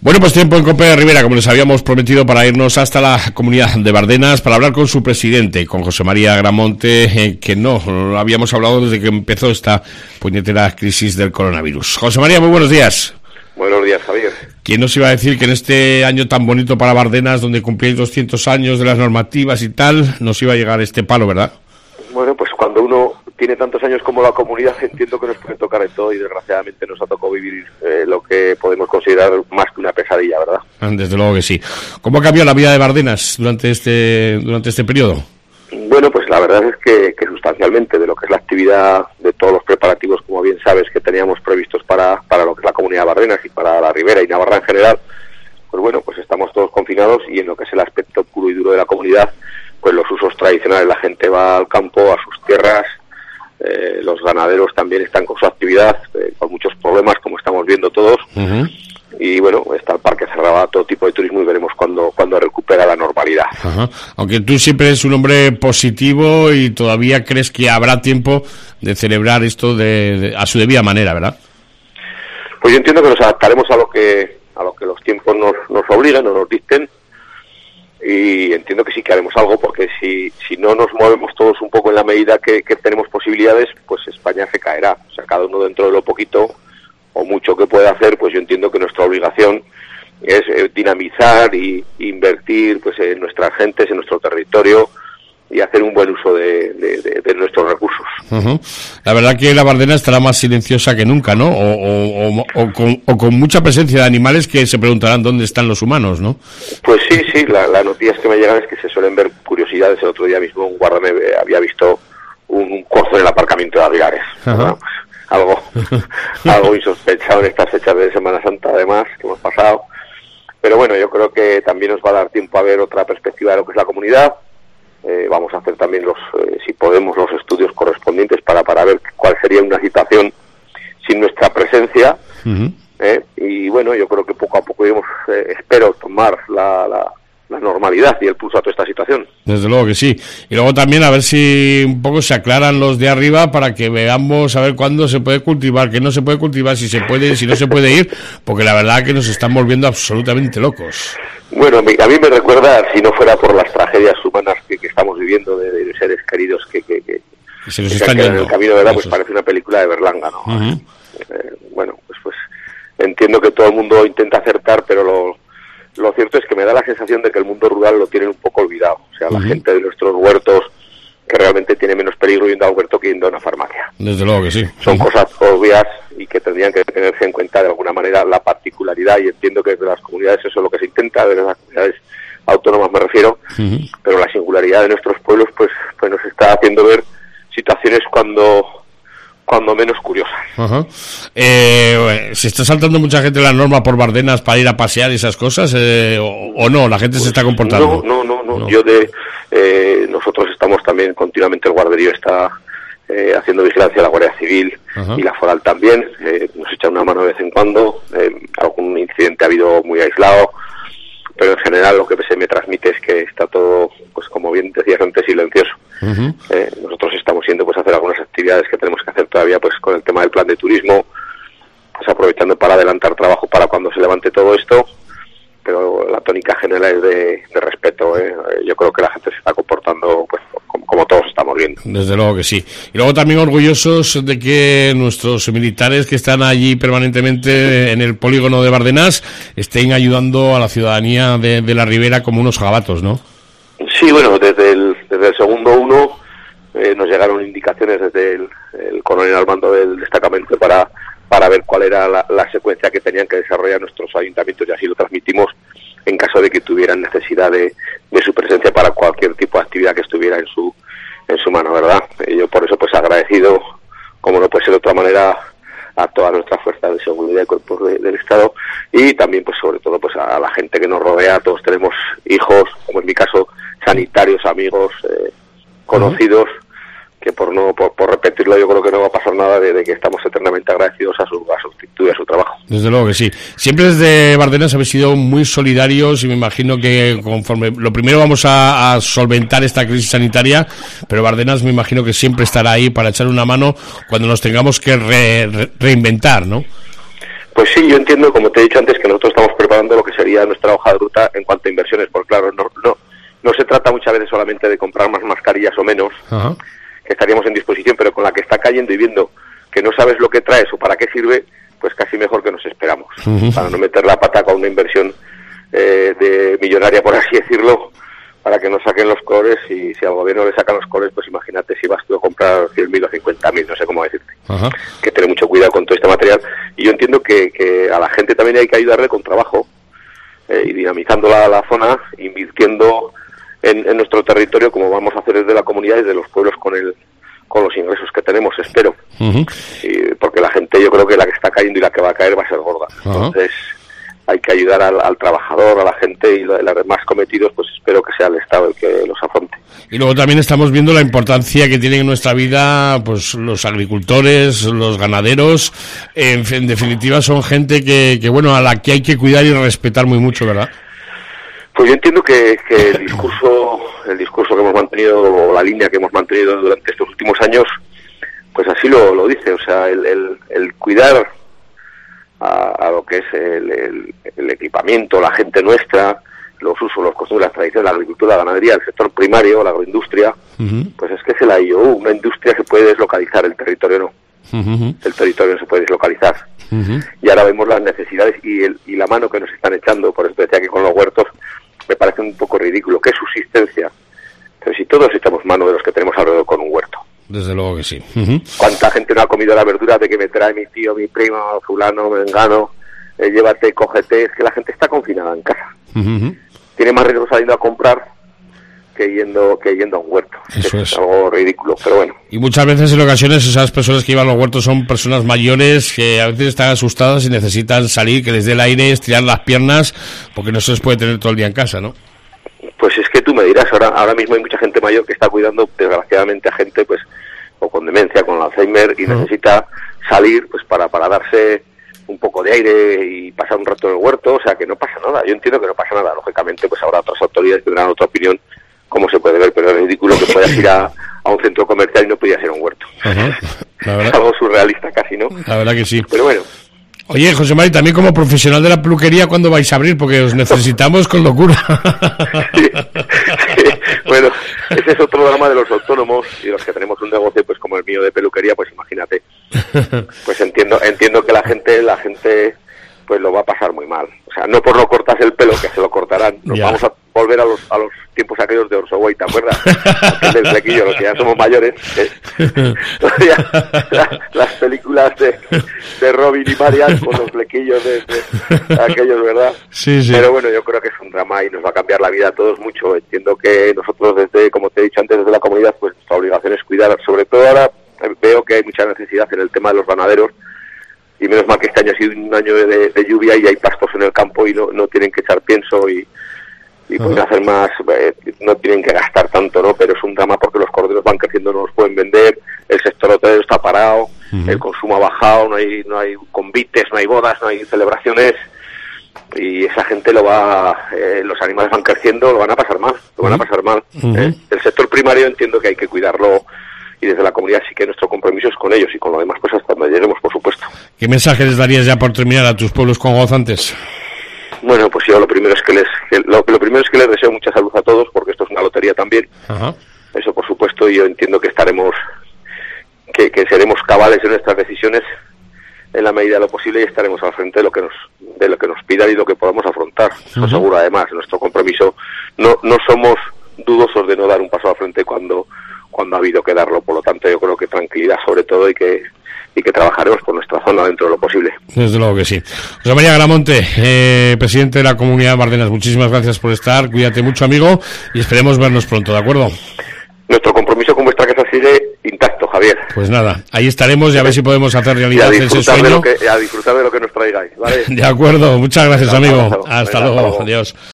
Bueno, pues tiempo en COPE de Rivera, como les habíamos prometido, para irnos hasta la comunidad de Bardenas para hablar con su presidente, con José María Agramonte, que no habíamos hablado desde que empezó esta puñetera crisis del coronavirus. José María, muy buenos días. Buenos días, Javier. ¿Quién nos iba a decir que en este año tan bonito para Bardenas, donde cumplíais 200 años de las normativas y tal, nos iba a llegar este palo, verdad? Bueno, pues cuando uno tiene tantos años como la comunidad, entiendo que nos puede tocar de todo y desgraciadamente nos ha tocado vivir lo que podemos considerar más que una pesadilla, ¿verdad? Desde luego que sí. ¿Cómo ha cambiado la vida de Bardenas durante este periodo? Bueno, pues la verdad es que sustancialmente de lo que es la actividad de todos los preparativos, como bien sabes, que teníamos previstos para lo que es la comunidad de Bardenas y para la Ribera y Navarra en general, pues bueno, pues estamos todos confinados y en lo que es el aspecto puro y duro de la comunidad, pues los usos tradicionales, la gente va al campo, a sus tierras, los ganaderos también están con su actividad, con muchos problemas, como estamos viendo todos, y bueno, está el parque cerrado a todo tipo de turismo y veremos cuándo recupera la normalidad. Ajá. Aunque tú siempre eres un hombre positivo y todavía crees que habrá tiempo de celebrar esto a su debida manera, ¿verdad? Pues yo entiendo que nos adaptaremos a lo que los tiempos nos obligan o nos dicten, y entiendo que sí que haremos algo, porque si no nos movemos todos un poco en la medida que tenemos posibilidades, pues España se caerá. O sea, cada uno dentro de lo poquito o mucho que pueda hacer, pues yo entiendo que nuestra obligación es dinamizar y invertir pues en nuestras gentes, en nuestro territorio, y hacer un buen uso de nuestros recursos. Uh-huh. La verdad que la Bardena estará más silenciosa que nunca, ¿no? O con mucha presencia de animales que se preguntarán dónde están los humanos, ¿no? Pues sí, las noticias que me llegan es que se suelen ver curiosidades. El otro día mismo un guarda había visto un corzo en el aparcamiento de Aguilares. Uh-huh. Algo insospechado en estas fechas de Semana Santa, además, que hemos pasado. Pero bueno, yo creo que también nos va a dar tiempo a ver otra perspectiva de lo que es la comunidad. Vamos a hacer también si podemos, los estudios correspondientes para ver cuál sería una situación sin nuestra presencia. Uh-huh. Y bueno, yo creo que poco a poco espero tomar la normalidad y el pulso a toda esta situación. Desde luego que sí. Y luego también a ver si un poco se aclaran los de arriba para que veamos a ver cuándo se puede cultivar, qué no se puede cultivar, si se puede, si no se puede ir, porque la verdad que nos están volviendo absolutamente locos. Bueno, a mí me recuerda, si no fuera por las tragedias humanas que estamos viviendo de seres queridos que se nos están yendo en el camino, ¿verdad? Pues parece una película de Berlanga, ¿no? Uh-huh. Bueno, pues entiendo que todo el mundo intenta acertar, pero lo cierto es que me da la sensación de que el mundo rural lo tienen un poco olvidado. O sea, la gente de nuestros huertos, que realmente tiene menos peligro yendo a un huerto que yendo a una farmacia. Desde luego que sí. Son cosas obvias y que tendrían que tenerse en cuenta de alguna manera la particularidad, y entiendo que de las comunidades eso es lo que se intenta, de las comunidades autónomas me refiero, pero la singularidad de nuestros pueblos pues nos está haciendo ver situaciones cuando menos curiosas. Uh-huh. ¿Se está saltando mucha gente la norma por Bardenas para ir a pasear y esas cosas? ¿O no? ¿La gente se está comportando? No. Nosotros estamos también continuamente, el guarderío está haciendo vigilancia a la Guardia Civil. Uh-huh. Y la Foral también. Nos echan una mano de vez en cuando. Algún incidente ha habido muy aislado, pero en general lo que se me transmite es que está todo, pues como bien decías antes, silencioso. Uh-huh. Nosotros estamos yendo pues a hacer algunas actividades que tenemos que hacer todavía pues con el tema del plan de turismo, pues aprovechando para adelantar trabajo para cuando se levante todo esto, pero la tónica general es de respeto. Yo creo que la gente se está comportando pues como todos estamos viendo. Desde luego que sí. Y luego también orgullosos de que nuestros militares que están allí permanentemente en el polígono de Bardenas estén ayudando a la ciudadanía de la Ribera como unos jabatos, ¿no? Sí, bueno, desde el segundo 1 nos llegaron indicaciones desde el coronel al mando del destacamento para ver cuál era la secuencia que tenían que desarrollar nuestros ayuntamientos, y así lo transmitimos en caso de que tuvieran necesidad de su presencia para cualquier tipo de actividad que estuviera en su mano, ¿verdad? Yo por eso pues agradecido, como no puede ser de otra manera, a todas nuestras fuerzas de seguridad y cuerpos del Estado, y también pues sobre todo pues a la gente que nos rodea. Todos tenemos hijos, como en mi caso, sanitarios, amigos, conocidos, que por repetirlo yo creo que no va a pasar nada, de que estamos eternamente agradecidos a su actitud y a su trabajo. Desde luego que sí. Siempre desde Bardenas habéis sido muy solidarios, y me imagino que conforme lo primero vamos a solventar esta crisis sanitaria, pero Bardenas me imagino que siempre estará ahí para echar una mano cuando nos tengamos que reinventar, ¿no? Pues sí, yo entiendo, como te he dicho antes, que nosotros estamos preparando lo día nuestra hoja de ruta en cuanto a inversiones, porque claro, no se trata muchas veces solamente de comprar más mascarillas o menos, que estaríamos en disposición, pero con la que está cayendo y viendo que no sabes lo que traes o para qué sirve, pues casi mejor que nos esperamos, para no meter la pata con una inversión de millonaria, por así decirlo, para que nos saquen los colores, y si al gobierno le sacan los colores, pues imagínate si vas tú a comprar 100.000 o 50.000, no sé cómo decirte. Que tener mucho cuidado con todo este material. Y yo entiendo que a la gente también hay que ayudarle con trabajo, y dinamizando la zona, invirtiendo en nuestro territorio, como vamos a hacer desde la comunidad y de los pueblos con los ingresos que tenemos, espero. Y porque la gente, yo creo que la que está cayendo y la que va a caer va a ser gorda. Entonces hay que ayudar al trabajador, a la gente, y los más cometidos, pues espero que sea el Estado el que los afronte. Y luego también estamos viendo la importancia que tienen en nuestra vida, pues los agricultores, los ganaderos. En definitiva, son gente que bueno, a la que hay que cuidar y respetar muy mucho, ¿verdad? Pues yo entiendo que el discurso que hemos mantenido, o la línea que hemos mantenido durante estos últimos años, pues así lo dice. O sea, el cuidar a lo que es el equipamiento, la gente nuestra, los usos, los costumbres, las tradiciones, la agricultura, la ganadería, el sector primario, la agroindustria, pues es que es la IOU. Una industria se puede deslocalizar, el territorio no. El territorio no se puede deslocalizar. Y ahora vemos las necesidades y la mano que nos están echando. Por eso decía que con los huertos me parece un poco ridículo. ¿Qué subsistencia? Pero si todos echamos mano de los que tenemos alrededor con un huerto. Desde luego que sí. ¿Cuánta gente no ha comido la verdura de que me trae mi tío, mi primo, fulano, mengano? Llévate, cógete. Es que la gente está confinada en casa. Tiene más riesgo saliendo a comprar que yendo a un huerto. Eso es algo ridículo, pero bueno. Y muchas veces, en ocasiones, esas personas que llevan los huertos son personas mayores que a veces están asustadas y necesitan salir, que les dé el aire, estirar las piernas, porque no se les puede tener todo el día en casa, ¿no? Pues es que tú me dirás, ahora mismo hay mucha gente mayor que está cuidando, desgraciadamente, a gente pues o con demencia, con Alzheimer, y necesita salir pues para darse un poco de aire y pasar un rato en el huerto. O sea, que no pasa nada. Yo entiendo que no pasa nada. Lógicamente, pues habrá otras autoridades que tendrán otra opinión, como se puede ver, pero es ridículo que puedas ir a un centro comercial y no podías ir a un huerto. Es algo surrealista casi, ¿no? La verdad que sí. Pero bueno. Oye, José Mari, también como profesional de la peluquería, ¿cuándo vais a abrir? Porque os necesitamos con locura. Sí. Bueno, ese es otro drama de los autónomos y los que tenemos un negocio pues como el mío de peluquería, pues imagínate. Pues entiendo que la gente pues lo va a pasar muy mal. O sea, no por no cortarse el pelo, que se lo cortarán. Nos vamos a volver a los tiempos aquellos de Orso Way, ¿te acuerdas? Del flequillo, los que ya somos mayores. Las películas de Robin y Marian con los flequillos de aquellos, ¿verdad? Sí. Pero bueno, yo creo que es un drama y nos va a cambiar la vida a todos mucho. Entiendo que nosotros desde, como te he dicho antes, desde la comunidad, pues nuestra obligación es cuidar. Sobre todo ahora veo que hay mucha necesidad en el tema de los ganaderos. Y menos mal que este año ha sido un año de lluvia y hay pastos en el campo y no tienen que echar pienso y pueden hacer más, no tienen que gastar tanto, ¿no? Pero es un drama porque los corderos van creciendo, no los pueden vender, el sector hotelero está parado, el consumo ha bajado, no hay convites, no hay bodas, no hay celebraciones, y esa gente los animales van creciendo, lo van a pasar mal. El sector primario entiendo que hay que cuidarlo, y desde la comunidad sí que nuestro compromiso es con ellos, y con lo demás pues hasta donde lleguemos, por supuesto. ¿Qué mensaje les darías ya por terminar a tus pueblos congozantes? Bueno, pues yo lo primero es que les deseo mucha salud a todos, porque esto es una lotería también. Eso por supuesto, y yo entiendo que que seremos cabales en nuestras decisiones en la medida de lo posible, y estaremos al frente de lo que nos pidan y lo que podamos afrontar. Eso seguro. Además, nuestro compromiso, no somos dudosos de no dar un paso al frente cuando ha habido que darlo. Por lo tanto, yo creo que tranquilidad sobre todo, y que trabajaremos por nuestra zona dentro de lo posible. Desde luego que sí. José María Gramonte, presidente de la Comunidad de Bardenas, muchísimas gracias por estar. Cuídate mucho, amigo, y esperemos vernos pronto, ¿de acuerdo? Nuestro compromiso con vuestra casa sigue intacto, Javier. Pues nada, ahí estaremos y a ver si podemos hacer realidad ese sueño. A disfrutar de lo que nos traigáis, ¿vale? De acuerdo, muchas gracias, amigo. Hasta luego, adiós.